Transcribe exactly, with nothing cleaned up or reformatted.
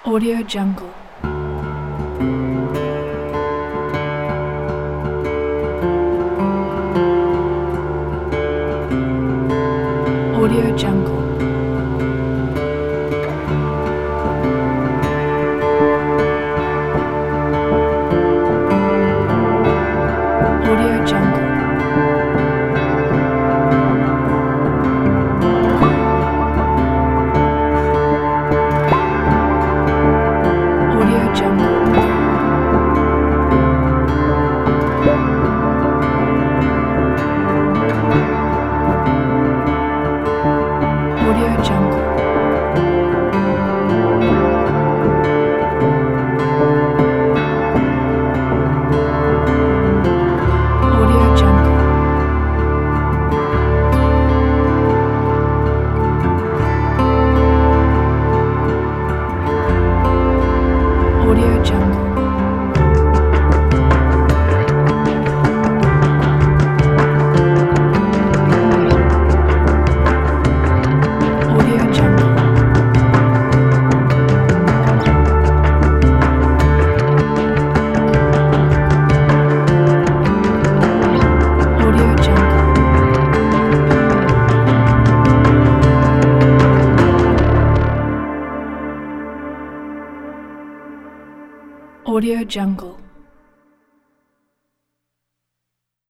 Audio Jungle. Audio Jungle. Audio Jungle. Audio Jungle. Audio Jungle. Audio Jungle. Audio Jungle. Audio Jungle. Audio Jungle. Audio Jungle.